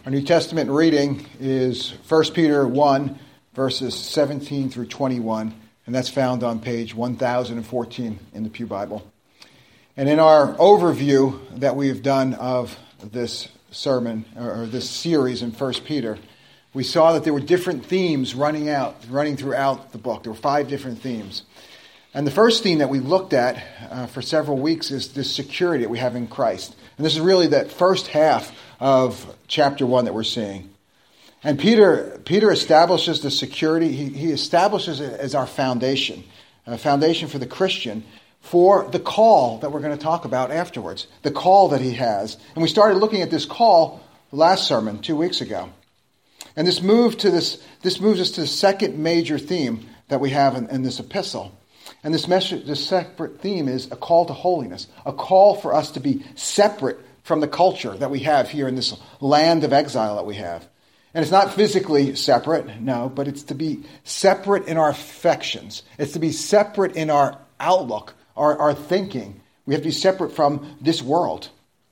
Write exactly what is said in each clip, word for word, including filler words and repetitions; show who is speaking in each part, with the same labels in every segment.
Speaker 1: Our New Testament reading is First Peter one, verses seventeen through twenty-one, and that's found on page one thousand fourteen in the Pew Bible. And in our overview that we've done of this sermon, or this series in First Peter, we saw that there were different themes running out, running throughout the book. There were five different themes. And the first theme that we looked at uh, for several weeks is this security that we have in Christ. And this is really that first half of chapter one that we're seeing. And Peter Peter establishes the security. He, he establishes it as our foundation, a foundation for the Christian, for the call that we're going to talk about afterwards, the call that he has. And we started looking at this call last sermon, two weeks ago. And this move to this this moves us to the second major theme that we have in, in this epistle. And this, message, this separate theme is a call to holiness, a call for us to be separate from the culture that we have here in this land of exile that we have. And it's not physically separate, no, but it's to be separate in our affections. It's to be separate in our outlook, our, our thinking. We have to be separate from this world.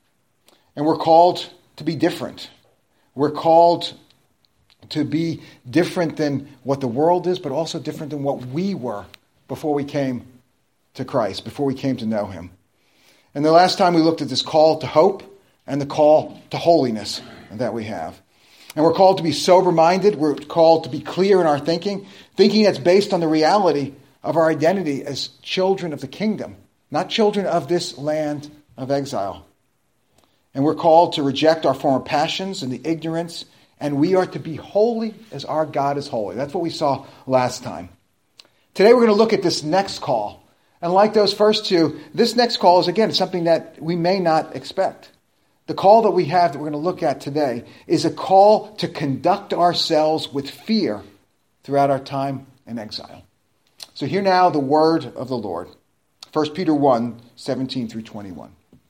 Speaker 1: And we're called to be different. We're called to be different than what the world is, but also different than what we were before we came to Christ, before we came to know him. And the last time we looked at this call to hope and the call to holiness that we have. And we're called to be sober-minded. We're called to be clear in our thinking, thinking that's based on the reality of our identity as children of the kingdom, not children of this land of exile. And we're called to reject our former passions and the ignorance, and we are to be holy as our God is holy. That's what we saw last time. Today we're going to look at this next call. And like those first two, this next call is, again, something that we may not expect. The call that we have that we're going to look at today is a call to conduct ourselves with fear throughout our time in exile. So hear now the word of the Lord. First Peter one, seventeen through twenty-one.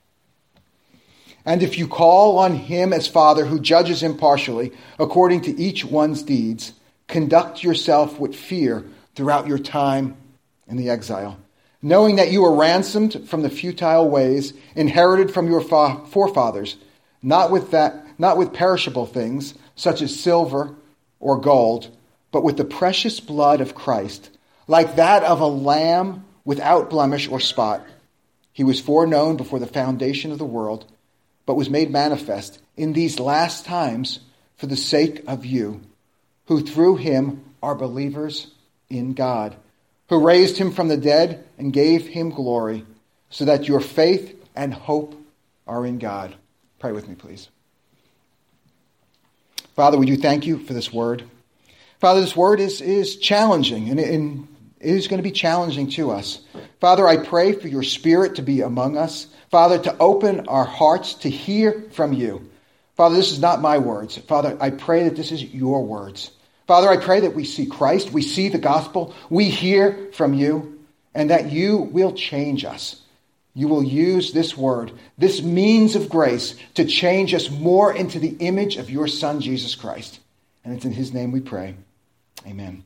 Speaker 1: And if you call on him as Father who judges impartially according to each one's deeds, conduct yourself with fear throughout your time in the exile, knowing that you were ransomed from the futile ways inherited from your fa- forefathers, not with that, not with perishable things such as silver or gold, but with the precious blood of Christ, like that of a lamb without blemish or spot. He was foreknown before the foundation of the world, but was made manifest in these last times for the sake of you, who through him are believers in God, who raised him from the dead and gave him glory, so that your faith and hope are in God. Pray with me, please. Father, we do thank you for this word. Father, this word is, is challenging, and it, and it is going to be challenging to us. Father, I pray for your Spirit to be among us. Father, to open our hearts to hear from you. Father, this is not my words. Father, I pray that this is your words. Father, I pray that we see Christ, we see the gospel, we hear from you, and that you will change us. You will use this word, this means of grace, to change us more into the image of your Son, Jesus Christ. And it's in his name we pray. Amen.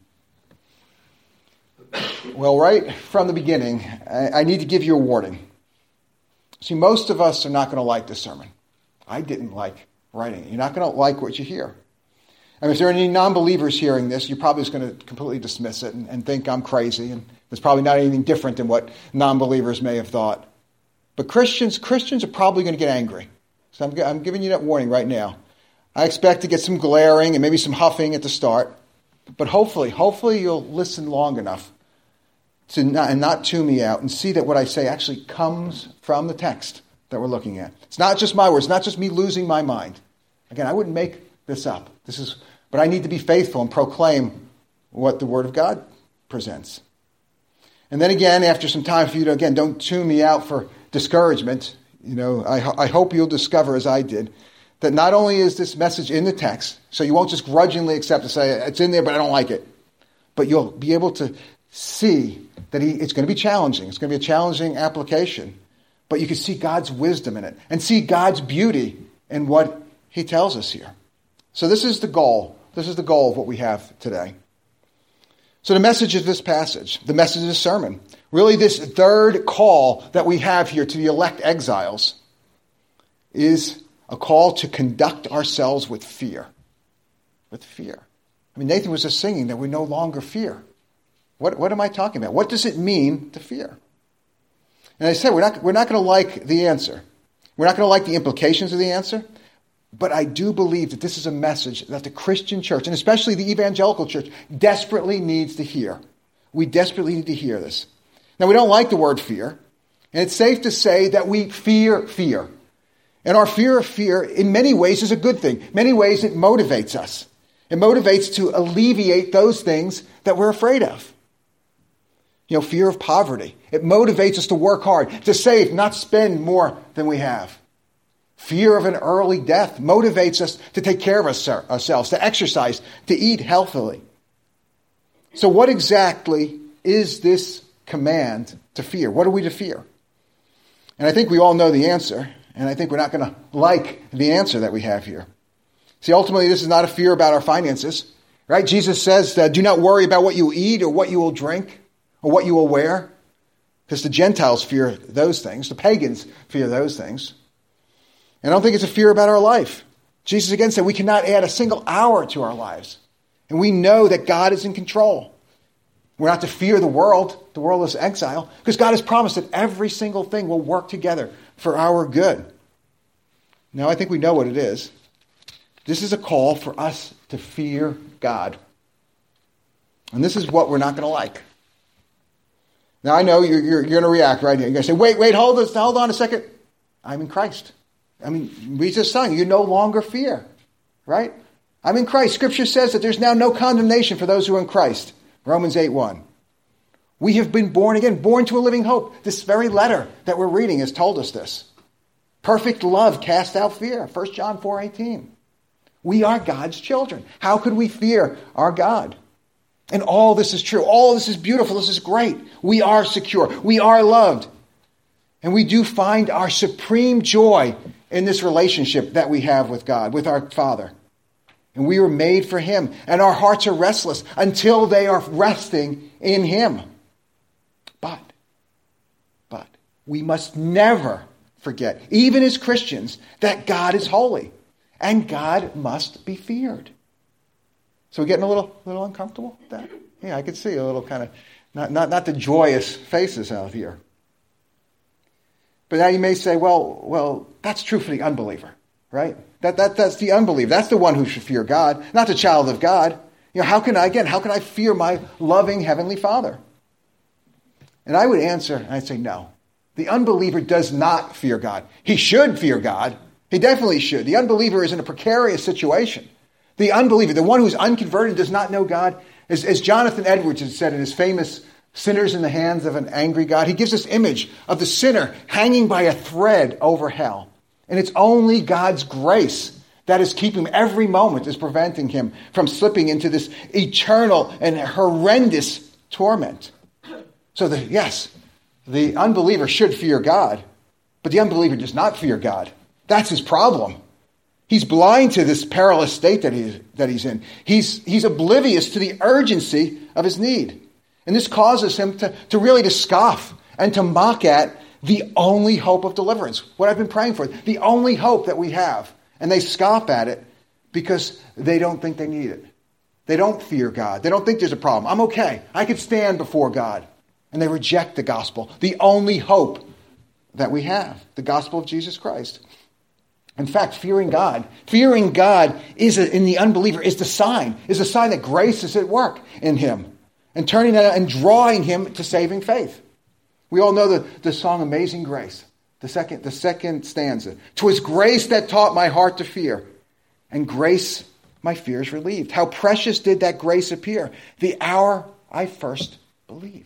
Speaker 1: Well, right from the beginning, I need to give you a warning. See, most of us are not going to like this sermon. I didn't like writing it. You're not going to like what you hear. I mean, if there are any non-believers hearing this, you're probably just going to completely dismiss it and, and think I'm crazy, and there's probably not anything different than what non-believers may have thought. But Christians, Christians are probably going to get angry. So I'm, I'm giving you that warning right now. I expect to get some glaring and maybe some huffing at the start, but hopefully, hopefully you'll listen long enough to not, and not tune me out and see that what I say actually comes from the text that we're looking at. It's not just my words, it's not just me losing my mind. Again, I wouldn't make this up. This is, but I need to be faithful and proclaim what the Word of God presents. And then again, after some time for you to, again, don't tune me out for discouragement. You know, I, I hope you'll discover, as I did, that not only is this message in the text, so you won't just grudgingly accept and say, it's in there, but I don't like it. But you'll be able to see that he, it's going to be challenging. It's going to be a challenging application. But you can see God's wisdom in it and see God's beauty in what he tells us here. So this is the goal. This is the goal of what we have today. So the message of this passage, the message of this sermon, really this third call that we have here to the elect exiles is a call to conduct ourselves with fear. With fear. I mean, Nathan was just singing that we no longer fear. What, what am I talking about? What does it mean to fear? And I said, we're not, we're not going to like the answer. We're not going to like the implications of the answer. But I do believe that this is a message that the Christian church, and especially the evangelical church, desperately needs to hear. We desperately need to hear this. Now, we don't like the word fear, and it's safe to say that we fear fear. And our fear of fear, in many ways, is a good thing. In many ways, it motivates us. It motivates to alleviate those things that we're afraid of. You know, fear of poverty. It motivates us to work hard, to save, not spend more than we have. Fear of an early death motivates us to take care of us, ourselves, to exercise, to eat healthily. So what exactly is this command to fear? What are we to fear? And I think we all know the answer, and I think we're not going to like the answer that we have here. See, ultimately, this is not a fear about our finances, right? Jesus says, uh, do not worry about what you eat or what you will drink or what you will wear, because the Gentiles fear those things. The pagans fear those things. And I don't think it's a fear about our life. Jesus again said we cannot add a single hour to our lives. And we know that God is in control. We're not to fear the world, the world is exile, because God has promised that every single thing will work together for our good. Now, I think we know what it is. This is a call for us to fear God. And this is what we're not going to like. Now, I know you're, you're, you're going to react, right? You're going to say, wait, wait, hold this, hold on a second. I'm in Christ. I mean, we just sang, you no longer fear, right? I'm in Christ. Scripture says that there's now no condemnation for those who are in Christ. Romans eight one. We have been born again, born to a living hope. This very letter that we're reading has told us this. Perfect love casts out fear. First John four eighteen. We are God's children. How could we fear our God? And all this is true. All this is beautiful. This is great. We are secure. We are loved. And we do find our supreme joy in this relationship that we have with God, with our Father. And we were made for Him. And our hearts are restless until they are resting in Him. But, but, we must never forget, even as Christians, that God is holy. And God must be feared. So we're getting a little, little uncomfortable with that? Yeah, I could see a little kind of, not, not, not the joyous faces out here. But now you may say, well, well, that's true for the unbeliever, right? That, that, that's the unbeliever. That's the one who should fear God, not the child of God. You know, how can I, again, how can I fear my loving Heavenly Father? And I would answer, I'd say no. The unbeliever does not fear God. He should fear God. He definitely should. The unbeliever is in a precarious situation. The unbeliever, the one who's unconverted, does not know God, as, as Jonathan Edwards has said in his famous Sinners in the Hands of an Angry God, he gives this image of the sinner hanging by a thread over hell. And it's only God's grace that is keeping him, every moment is preventing him from slipping into this eternal and horrendous torment. So, the, yes, the unbeliever should fear God, but the unbeliever does not fear God. That's his problem. He's blind to this perilous state that he's, that he's in. He's, he's oblivious to the urgency of his need. And this causes him to, to really to scoff and to mock at the only hope of deliverance. What I've been praying for, the only hope that we have. And they scoff at it because they don't think they need it. They don't fear God. They don't think there's a problem. I'm okay. I can stand before God. And they reject the gospel, the only hope that we have, the gospel of Jesus Christ. In fact, fearing God, fearing God is a, in the unbeliever is the sign, is a sign that grace is at work in him and turning that and drawing him to saving faith. We all know the, the song Amazing Grace, the second, the second stanza. 'Twas grace that taught my heart to fear, and grace my fears relieved. How precious did that grace appear the hour I first believed.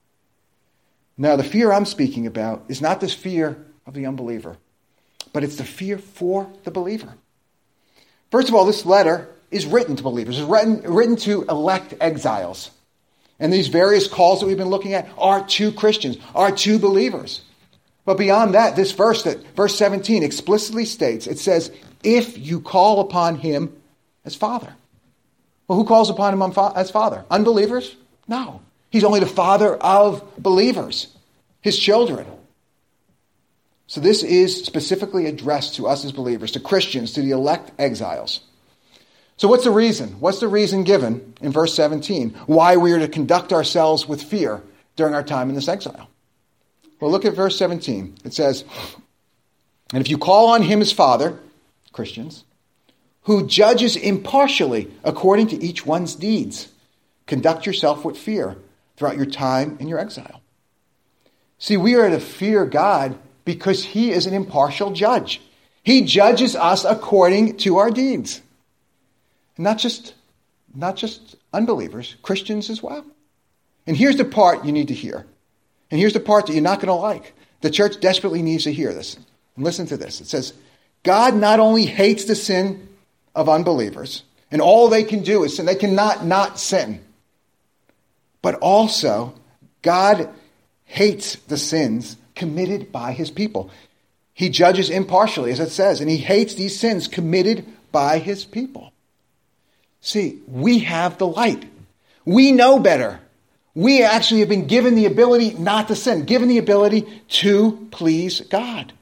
Speaker 1: Now, the fear I'm speaking about is not this fear of the unbeliever, but it's the fear for the believer. First of all, this letter is written to believers. It's written, written to elect exiles. And these various calls that we've been looking at are to Christians, are to believers. But beyond that, this verse, that verse seventeen explicitly states, it says, if you call upon him as Father. Well, who calls upon him as Father? Unbelievers? No. He's only the Father of believers, his children. So this is specifically addressed to us as believers, to Christians, to the elect exiles. So what's the reason? What's the reason given in verse seventeen why we are to conduct ourselves with fear during our time in this exile? Well, look at verse seventeen. It says, "And if you call on him as Father," Christians, "who judges impartially according to each one's deeds, conduct yourself with fear throughout your time in your exile." See, we are to fear God because he is an impartial judge. He judges us according to our deeds. Not just, not just unbelievers, Christians as well. And here's the part you need to hear. And here's the part that you're not going to like. The church desperately needs to hear this. And listen to this. It says, God not only hates the sin of unbelievers, and all they can do is sin. They cannot not sin. But also, God hates the sins committed by his people. He judges impartially, as it says, and he hates these sins committed by his people. See, we have the light. We know better. We actually have been given the ability not to sin, given the ability to please God.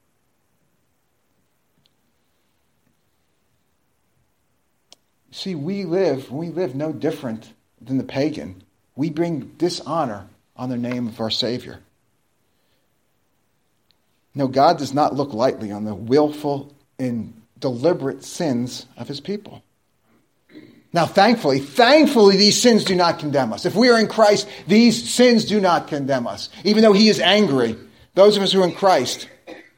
Speaker 1: See, we live, we live no different than the pagan. We bring dishonor on the name of our Savior. No, God does not look lightly on the willful and deliberate sins of his people. Now, thankfully, thankfully, these sins do not condemn us. If we are in Christ, these sins do not condemn us, even though he is angry. Those of us who are in Christ,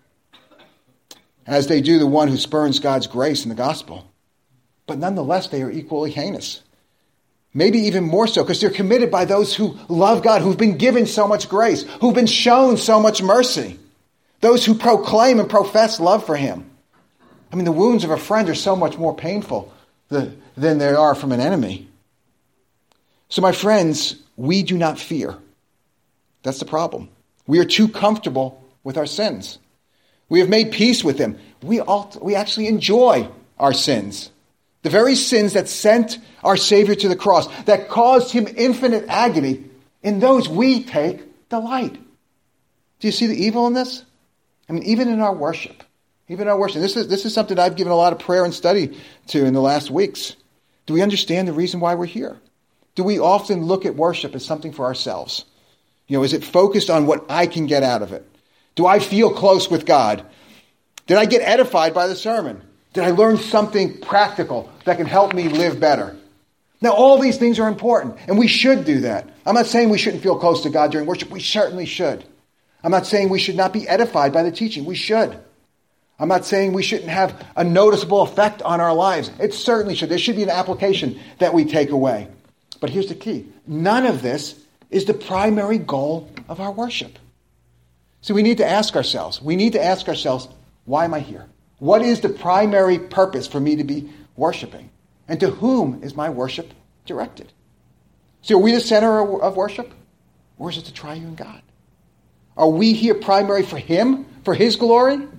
Speaker 1: as they do the one who spurns God's grace in the gospel. But nonetheless, they are equally heinous. Maybe even more so, because they're committed by those who love God, who've been given so much grace, who've been shown so much mercy. Those who proclaim and profess love for him. I mean, the wounds of a friend are so much more painful than they are from an enemy. So my friends, we do not fear. That's the problem. We are too comfortable with our sins. We have made peace with them. We, all, we actually enjoy our sins. The very sins that sent our Savior to the cross, that caused him infinite agony, in those we take delight. Do you see the evil in this? I mean, even in our worship. Even in our worship. This is, this is something I've given a lot of prayer and study to in the last weeks. Do we understand the reason why we're here? Do we often look at worship as something for ourselves? You know, is it focused on what I can get out of it? Do I feel close with God? Did I get edified by the sermon? Did I learn something practical that can help me live better? Now, all these things are important, and we should do that. I'm not saying we shouldn't feel close to God during worship. We certainly should. I'm not saying we should not be edified by the teaching. We should. I'm not saying we shouldn't have a noticeable effect on our lives. It certainly should. There should be an application that we take away. But here's the key. None of this is the primary goal of our worship. So we need to ask ourselves, we need to ask ourselves, why am I here? What is the primary purpose for me to be worshiping? And to whom is my worship directed? So are we the center of worship? Or is it the triune God? Are we here primary for him, for his glory?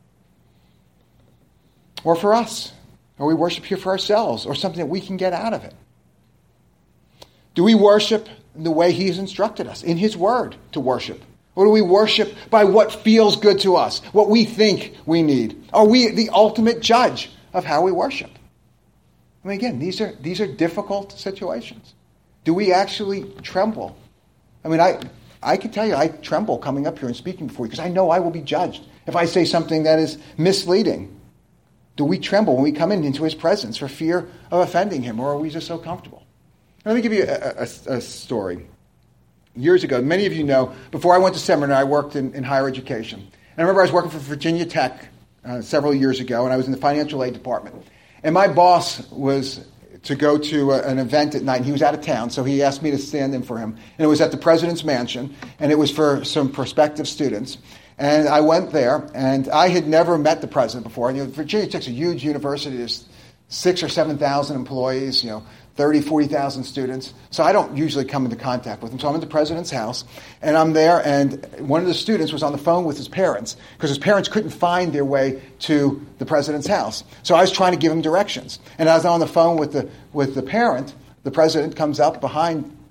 Speaker 1: Or for us? Or we worship here for ourselves, or something that we can get out of it? Do we worship the way he has instructed us, in his word, to worship? Or do we worship by what feels good to us, what we think we need? Are we the ultimate judge of how we worship? I mean, again, these are these are difficult situations. Do we actually tremble? I mean, I I can tell you, I tremble coming up here and speaking before you, because I know I will be judged if I say something that is misleading. Do we tremble when we come in, into his presence for fear of offending him, or are we just so comfortable? Let me give you a, a, a story. Years ago, many of you know, before I went to seminary, I worked in, in higher education. And I remember I was working for Virginia Tech uh, several years ago, and I was in the financial aid department. And my boss was to go to a, an event at night, and he was out of town, so he asked me to stand in for him. And it was at the president's mansion, and it was for some prospective students. And I went there, and I had never met the president before. And you know, Virginia Tech's a huge university. There's six or seven thousand employees, you know, thirty, forty thousand students. So I don't usually come into contact with him. So I'm at the president's house, and I'm there, and one of the students was on the phone with his parents, because his parents couldn't find their way to the president's house. So I was trying to give him directions. And as I was on the phone with the with the parent, the president comes up behind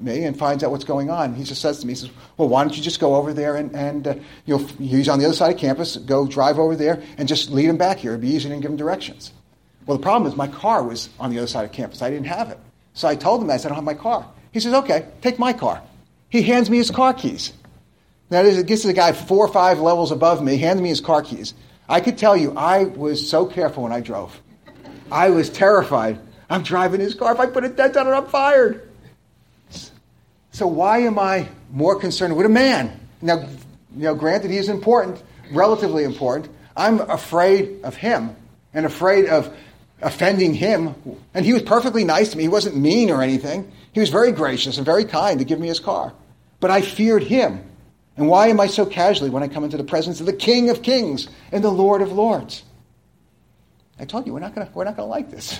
Speaker 1: me and finds out what's going on. He just says to me, he says, well, why don't you just go over there and, and uh, you know, he's on the other side of campus, go drive over there and just lead him back here. It'd be easier than give him directions. Well, the problem is my car was on the other side of campus. I didn't have it. So I told him that. I said, I don't have my car. He says, okay, take my car. He hands me his car keys. Now, this gets to the guy four or five levels above me, hands me his car keys. I could tell you, I was so careful when I drove. I was terrified. I'm driving his car. If I put a dent on it, I'm fired. So why am I more concerned with a man? Now, you know, granted, he is important, relatively important. I'm afraid of him and afraid of offending him. And he was perfectly nice to me. He wasn't mean or anything. He was very gracious and very kind to give me his car. But I feared him. And why am I so casually when I come into the presence of the King of Kings and the Lord of Lords? I told you, we're not going to we're not going to like this.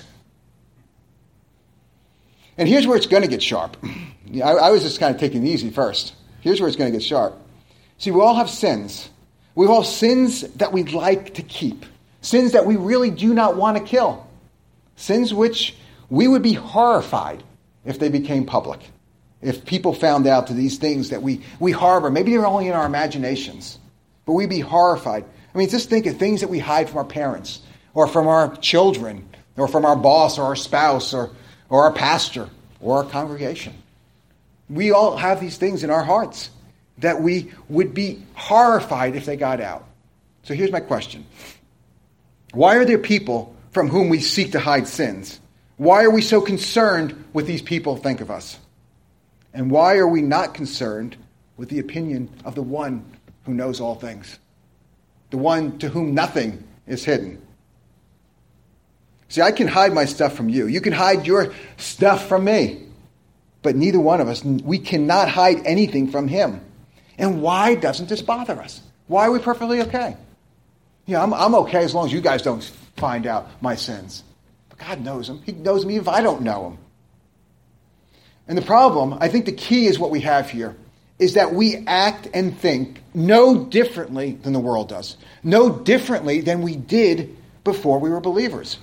Speaker 1: And here's where it's going to get sharp. I, I was just kind of taking it easy first. Here's where it's going to get sharp. See, we all have sins. We all have sins that we'd like to keep. Sins that we really do not want to kill. Sins which we would be horrified if they became public. If people found out to these things that we, we harbor. Maybe they're only in our imaginations. But we'd be horrified. I mean, just think of things that we hide from our parents. Or from our children. Or from our boss or our spouse. Or or our pastor, or our congregation. We all have these things in our hearts that we would be horrified if they got out. So here's my question. Why are there people from whom we seek to hide sins? Why are we so concerned with these people think of us? And why are we not concerned with the opinion of the one who knows all things? The one to whom nothing is hidden. See, I can hide my stuff from you. You can hide your stuff from me. But neither one of us, we cannot hide anything from him. And why doesn't this bother us? Why are we perfectly okay? Yeah, I'm, I'm okay as long as you guys don't find out my sins. But God knows them. He knows me if I don't know him. And the problem, I think the key is what we have here, is that we act and think no differently than the world does. No differently than we did before we were believers.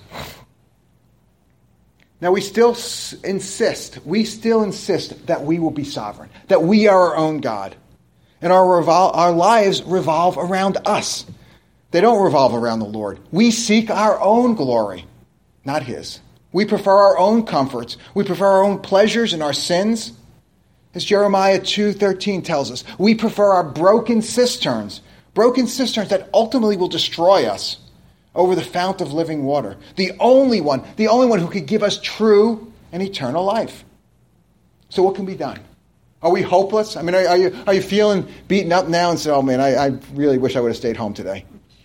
Speaker 1: Now, we still s- insist, we still insist that we will be sovereign, that we are our own God. And our, revol- our lives revolve around us. They don't revolve around the Lord. We seek our own glory, not his. We prefer our own comforts. We prefer our own pleasures and our sins. As Jeremiah two thirteen tells us, we prefer our broken cisterns, broken cisterns that ultimately will destroy us, over the fount of living water. The only one, the only one who could give us true and eternal life. So what can be done? Are we hopeless? I mean, are, are you are you feeling beaten up now and say, oh man, I, I really wish I would have stayed home today?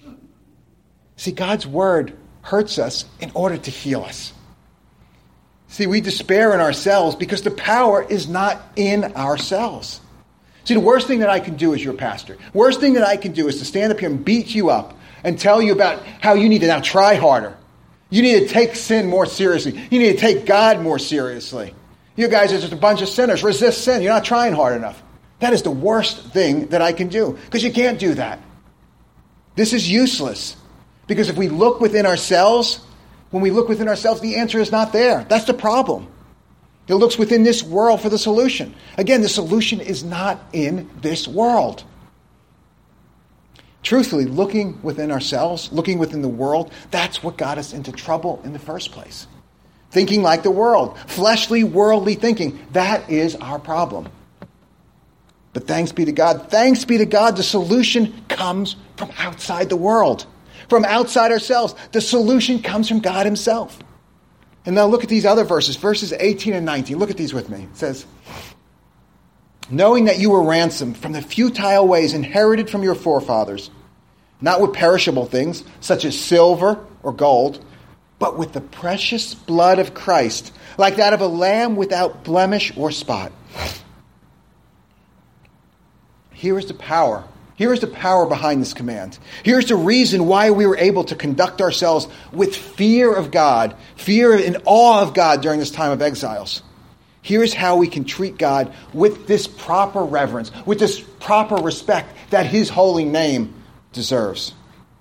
Speaker 1: See, God's word hurts us in order to heal us. See, we despair in ourselves because the power is not in ourselves. See, the worst thing that I can do as your pastor, worst thing that I can do is to stand up here and beat you up and tell you about how you need to now try harder. You need to take sin more seriously. You need to take God more seriously. You guys are just a bunch of sinners. Resist sin. You're not trying hard enough. That is the worst thing that I can do, because you can't do that. This is useless, because if we look within ourselves, when we look within ourselves, the answer is not there. That's the problem. It looks within this world for the solution. Again, the solution is not in this world. Truthfully, looking within ourselves, looking within the world, that's what got us into trouble in the first place. Thinking like the world, fleshly, worldly thinking, that is our problem. But thanks be to God, thanks be to God, the solution comes from outside the world. From outside ourselves, the solution comes from God himself. And now look at these other verses, verses eighteen and nineteen. Look at these with me. It says, knowing that you were ransomed from the futile ways inherited from your forefathers, not with perishable things, such as silver or gold, but with the precious blood of Christ, like that of a lamb without blemish or spot. Here is the power. Here is the power behind this command. Here's the reason why we were able to conduct ourselves with fear of God, fear and awe of God during this time of exiles. Here's how we can treat God with this proper reverence, with this proper respect that his holy name deserves.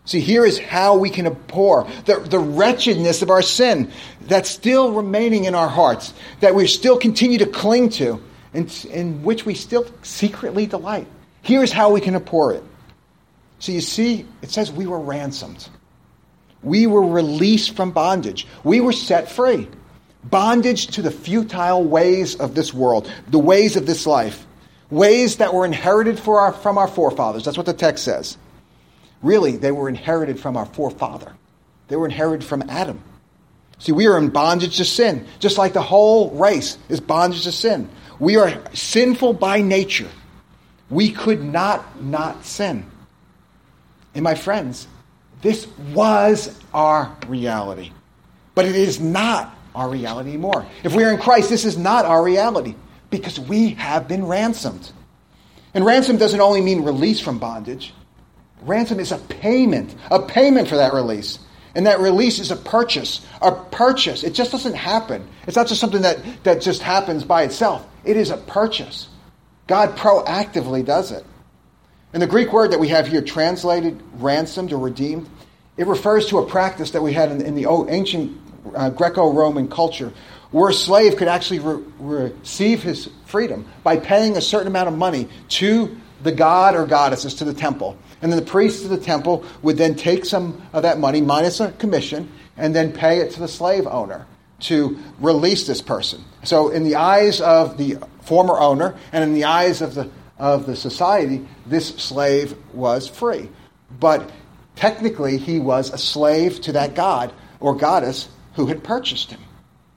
Speaker 1: See, here is how we can abhor the, the wretchedness of our sin that's still remaining in our hearts, that we still continue to cling to, and in which we still secretly delight. Here's how we can abhor it. So you see, it says we were ransomed. We were released from bondage. We were set free. Bondage to the futile ways of this world, the ways of this life, ways that were inherited for our, from our forefathers. That's what the text says. Really, they were inherited from our forefather. They were inherited from Adam. See, we are in bondage to sin, just like the whole race is bondage to sin. We are sinful by nature. We could not not sin. And my friends, this was our reality. But it is not our reality anymore. If we are in Christ, this is not our reality because we have been ransomed. And ransom doesn't only mean release from bondage. Ransom is a payment, a payment for that release. And that release is a purchase, a purchase. It just doesn't happen. It's not just something that, that just happens by itself. It is a purchase. God proactively does it. And the Greek word that we have here, translated ransomed or redeemed, it refers to a practice that we had in, in the ancient uh, Greco-Roman culture, where a slave could actually re- receive his freedom by paying a certain amount of money to the god or goddesses, to the temple. And then the priests of the temple would then take some of that money, minus a commission, and then pay it to the slave owner to release this person. So in the eyes of the former owner and in the eyes of the of the society, this slave was free. But technically, he was a slave to that god or goddess who had purchased him.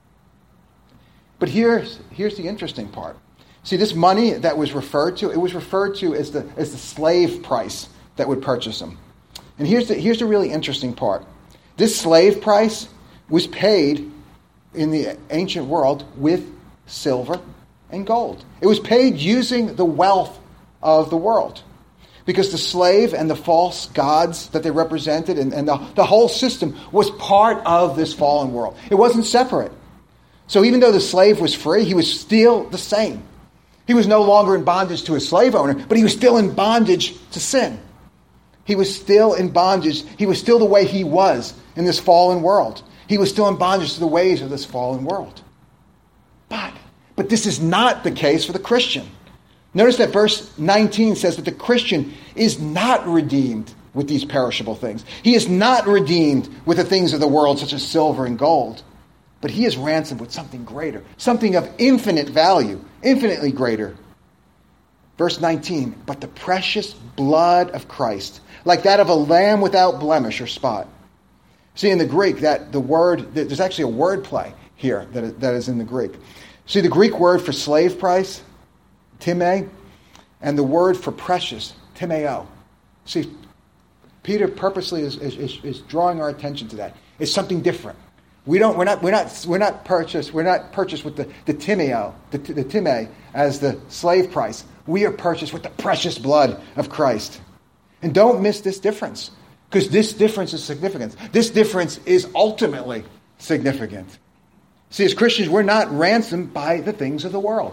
Speaker 1: But here's, here's the interesting part. See, this money that was referred to, it was referred to as the, as the slave price that would purchase him. And here's the, here's the really interesting part. This slave price was paid in the ancient world with silver and gold. It was paid using the wealth of the world. Because the slave and the false gods that they represented and, and the, the whole system was part of this fallen world. It wasn't separate. So even though the slave was free, he was still the same. He was no longer in bondage to his slave owner, but he was still in bondage to sin. He was still in bondage. He was still the way he was in this fallen world. He was still in bondage to the ways of this fallen world. But, but this is not the case for the Christian. Notice that verse nineteen says that the Christian is not redeemed with these perishable things. He is not redeemed with the things of the world, such as silver and gold. But he is ransomed with something greater, something of infinite value, infinitely greater. Verse nineteen, but the precious blood of Christ, like that of a lamb without blemish or spot. See, in the Greek, that the word, there's actually a word play here that, that is in the Greek. See, the Greek word for slave price, time, and the word for precious, timeo. See, Peter purposely is, is, is drawing our attention to that. It's something different. We don't. We're not. We're not. We're not purchased. We're not purchased with the the timeo, the, the time as the slave price. We are purchased with the precious blood of Christ. And don't miss this difference, because this difference is significant. This difference is ultimately significant. See, as Christians, we're not ransomed by the things of the world,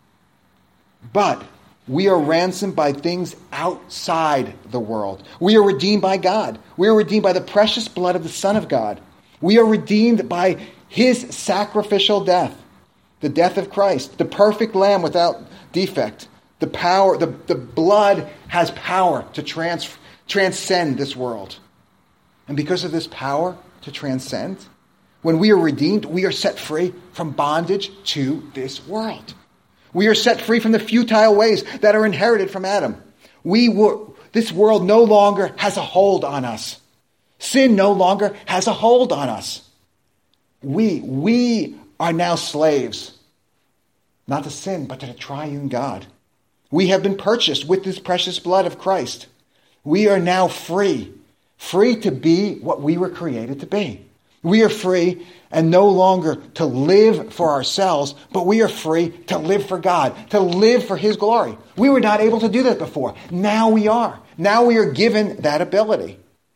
Speaker 1: but we are ransomed by things outside the world. We are redeemed by God. We are redeemed by the precious blood of the Son of God. We are redeemed by his sacrificial death, the death of Christ, the perfect lamb without defect. The power, the, the blood has power to trans, transcend this world. And because of this power to transcend, when we are redeemed, we are set free from bondage to this world. We are set free from the futile ways that are inherited from Adam. We were, this world no longer has a hold on us. Sin no longer has a hold on us. We, we are now slaves, not to sin, but to the triune God. We have been purchased with this precious blood of Christ. We are now free, free to be what we were created to be. We are free and no longer to live for ourselves, but we are free to live for God, to live for his glory. We were not able to do that before. Now we are. Now we are given that ability.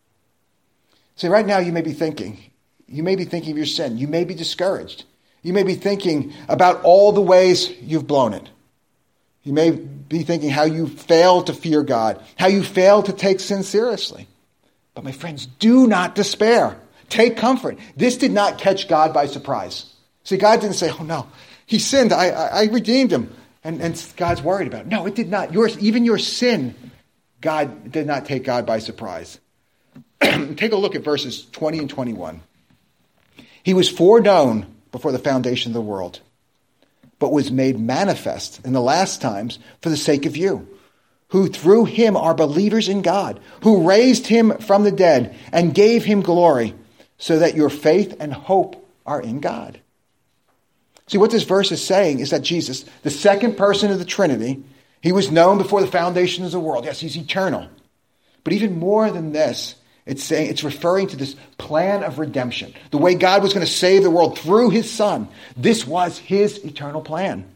Speaker 1: See, right now you may be thinking, you may be thinking of your sin. You may be discouraged. You may be thinking about all the ways you've blown it. You may be thinking how you failed to fear God, how you failed to take sin seriously. But my friends, do not despair. Take comfort. This did not catch God by surprise. See, God didn't say, oh no, he sinned. I, I, I redeemed him. And, and God's worried about it. No, it did not. Yours, even your sin, God did not take God by surprise. Take a look at verses twenty and twenty-one. He was foreknown before the foundation of the world, but was made manifest in the last times for the sake of you, who through him are believers in God, who raised him from the dead and gave him glory, so that your faith and hope are in God. See, what this verse is saying is that Jesus, the second person of the Trinity, he was known before the foundation of the world. Yes, he's eternal. But even more than this, it's saying it's referring to this plan of redemption. The way God was going to save the world through his Son. This was his eternal plan.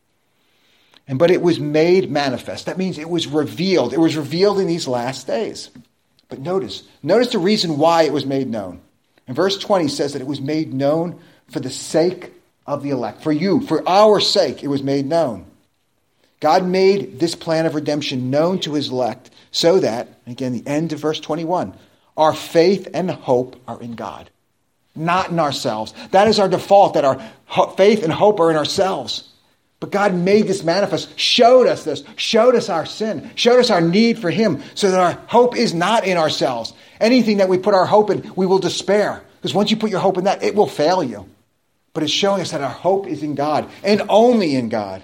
Speaker 1: And but it was made manifest. That means it was revealed. It was revealed in these last days. But notice, notice the reason why it was made known. And verse twenty says that it was made known for the sake of the elect. For you, for our sake, it was made known. God made this plan of redemption known to his elect so that, again, the end of verse twenty-one, our faith and hope are in God, not in ourselves. That is our default, that our faith and hope are in ourselves. But God made this manifest, showed us this, showed us our sin, showed us our need for him, so that our hope is not in ourselves. Anything that we put our hope in, we will despair. Because once you put your hope in that, it will fail you. But it's showing us that our hope is in God, and only in God.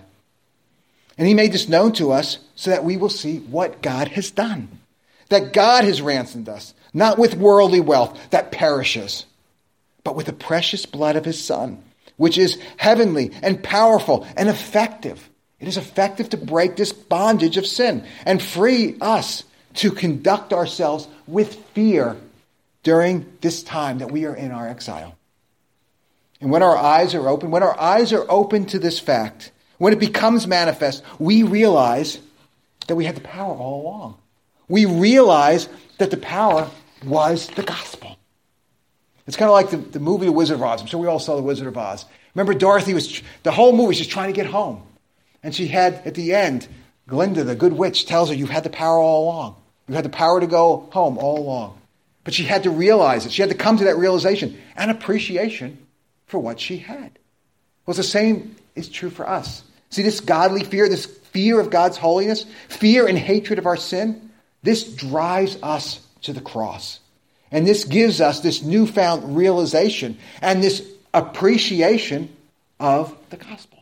Speaker 1: And he made this known to us so that we will see what God has done. That God has ransomed us, not with worldly wealth that perishes, but with the precious blood of his Son, which is heavenly and powerful and effective. It is effective to break this bondage of sin and free us to conduct ourselves with fear during this time that we are in our exile. And when our eyes are open, when our eyes are open to this fact, when it becomes manifest, we realize that we had the power all along. We realize that the power was the gospel. It's kind of like the, the movie The Wizard of Oz. I'm sure we all saw The Wizard of Oz. Remember, Dorothy was, the whole movie, she's trying to get home. And she had, at the end, Glinda, the good witch, tells her, you've had the power all along. You had the power to go home all along. But she had to realize it. She had to come to that realization and appreciation for what she had. Well, the same is true for us. See, this godly fear, this fear of God's holiness, fear and hatred of our sin, this drives us to the cross. And this gives us this newfound realization and this appreciation of the gospel.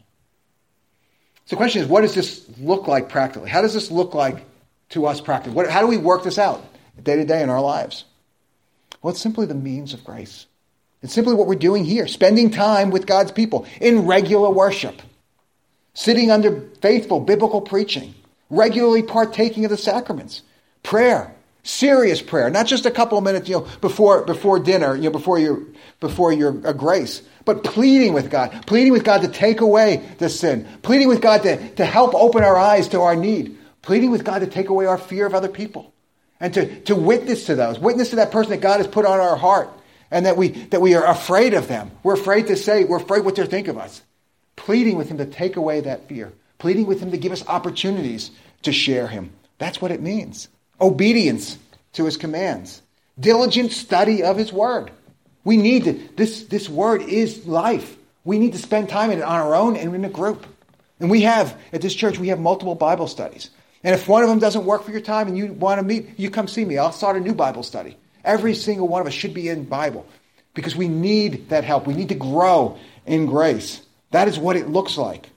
Speaker 1: So the question is, what does this look like practically? How does this look like to us practically? What, how do we work this out day to day in our lives? Well, it's simply the means of grace. It's simply what we're doing here, spending time with God's people in regular worship, sitting under faithful biblical preaching, regularly partaking of the sacraments, prayer, serious prayer, not just a couple of minutes, you know, before before dinner, you know, before your before your uh, grace, but pleading with God, pleading with God to take away the sin, pleading with God to, to help open our eyes to our need, pleading with God to take away our fear of other people, and to, to witness to those, witness to that person that God has put on our heart, and that we that we are afraid of them. We're afraid to say, we're afraid what they'll think of us. Pleading with him to take away that fear, pleading with him to give us opportunities to share him. That's what it means. Obedience to his commands. Diligent study of his word. We need to, this, this word is life. We need to spend time in it on our own and in a group. And we have, at this church, we have multiple Bible studies. And if one of them doesn't work for your time and you want to meet, you come see me. I'll start a new Bible study. Every single one of us should be in Bible because we need that help. We need to grow in grace. That is what it looks like.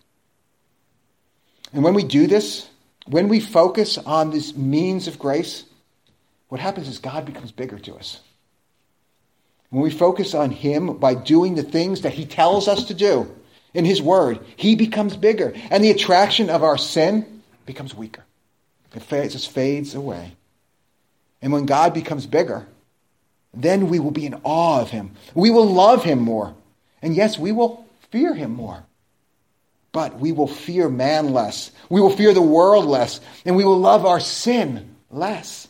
Speaker 1: And when we do this, when we focus on this means of grace, what happens is God becomes bigger to us. When we focus on him by doing the things that he tells us to do in his word, he becomes bigger. And the attraction of our sin becomes weaker. It just fades away. And when God becomes bigger, then we will be in awe of him. We will love him more. And yes, we will fear him more. But we will fear man less. We will fear the world less. And we will love our sin less.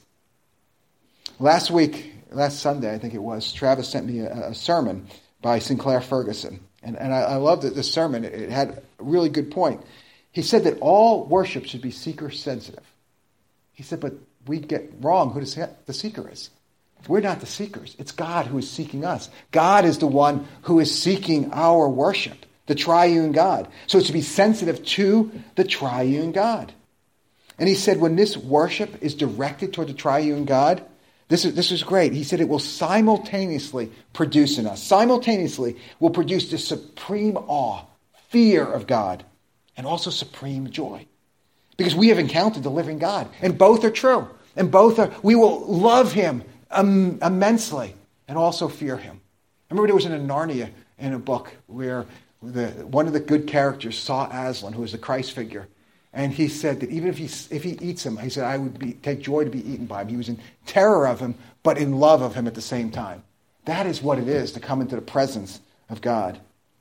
Speaker 1: Last week, last Sunday, I think it was, Travis sent me a, a sermon by Sinclair Ferguson. And, and I, I loved it, this sermon. It, it had a really good point. He said that all worship should be seeker sensitive. He said, but we get wrong who the seeker is. We're not the seekers. It's God who is seeking us. God is the one who is seeking our worship, the triune God. So it's to be sensitive to the triune God. And he said when this worship is directed toward the triune God, this is, this is great. He said it will simultaneously produce in us, simultaneously will produce this supreme awe, fear of God, and also supreme joy. Because we have encountered the living God. And both are true. And both are, we will love him um, immensely and also fear him. I remember there was in a Narnia in a book where the, one of the good characters saw Aslan, who was the Christ figure. And he said that even if he if he eats him, he said, I would be, take joy to be eaten by him. He was in terror of him, but in love of him at the same time. That is what it is to come into the presence of God.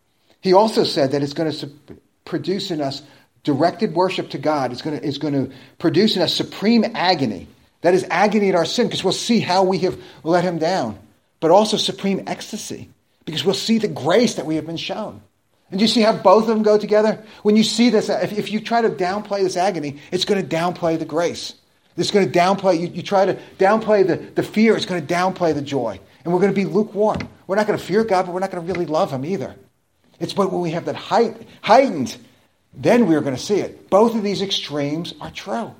Speaker 1: He also said that it's going to produce in us directed worship to God. It's going to, it's going to produce in us supreme agony. That is agony at our sin, because we'll see how we have let him down. But also supreme ecstasy, because we'll see the grace that we have been shown. And do you see how both of them go together? When you see this, if, if you try to downplay this agony, it's going to downplay the grace. It's going to downplay, you, you try to downplay the, the fear, it's going to downplay the joy. And we're going to be lukewarm. We're not going to fear God, but we're not going to really love him either. It's when we have that height, heightened, then we're going to see it. Both of these extremes are true.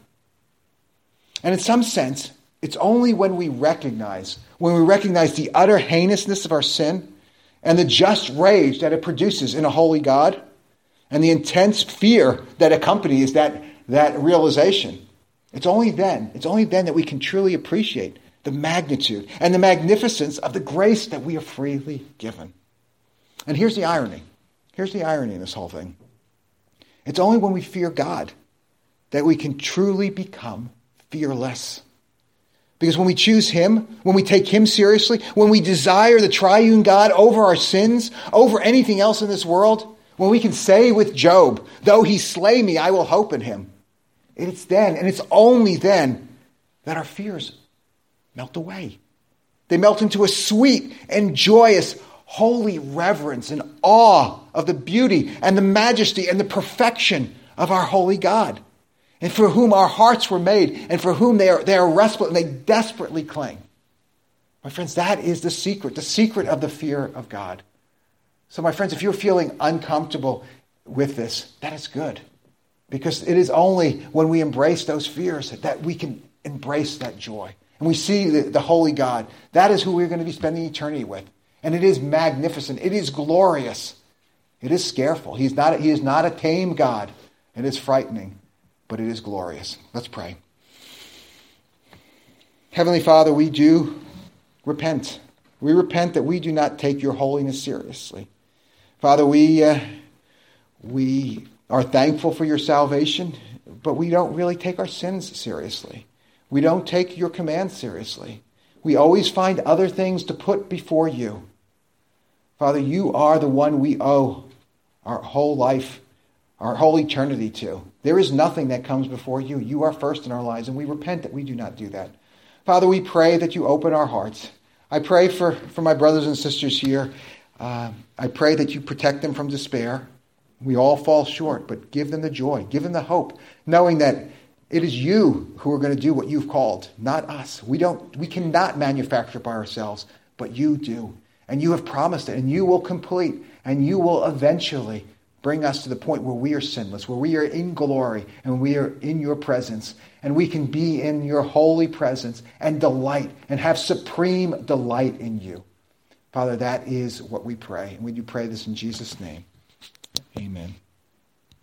Speaker 1: And in some sense, it's only when we recognize, when we recognize the utter heinousness of our sin, and the just rage that it produces in a holy God, and the intense fear that accompanies that, that realization. It's only then, it's only then that we can truly appreciate the magnitude and the magnificence of the grace that we are freely given. And here's the irony. Here's the irony in this whole thing. It's only when we fear God that we can truly become fearless. Because when we choose him, when we take him seriously, when we desire the triune God over our sins, over anything else in this world, when we can say with Job, though he slay me, I will hope in him. It's then, and it's only then, that our fears melt away. They melt into a sweet and joyous, holy reverence and awe of the beauty and the majesty and the perfection of our holy God, and for whom our hearts were made, and for whom they are, they are restless and they desperately cling. My friends, that is the secret, the secret of the fear of God. So my friends, if you're feeling uncomfortable with this, that is good. Because it is only when we embrace those fears that we can embrace that joy. And we see the, the holy God. That is who we're going to be spending eternity with. And it is magnificent. It is glorious. It is scareful. He's not, he is not a tame God. It is frightening. But it is glorious. Let's pray. Heavenly Father, we do repent. We repent that we do not take your holiness seriously. Father, we uh, we are thankful for your salvation, but we don't really take our sins seriously. We don't take your commands seriously. We always find other things to put before you. Father, you are the one we owe our whole life, our whole eternity to. There is nothing that comes before you. You are first in our lives, and we repent that we do not do that. Father, we pray that you open our hearts. I pray for, for my brothers and sisters here. Uh, I pray that you protect them from despair. We all fall short, but give them the joy, give them the hope, knowing that it is you who are going to do what you've called, not us. We don't, we cannot manufacture by ourselves, but you do. And you have promised it, and you will complete, and you will eventually bring us to the point where we are sinless, where we are in glory, and we are in your presence, and we can be in your holy presence and delight and have supreme delight in you. Father, that is what we pray. And we do pray this in Jesus' name. Amen.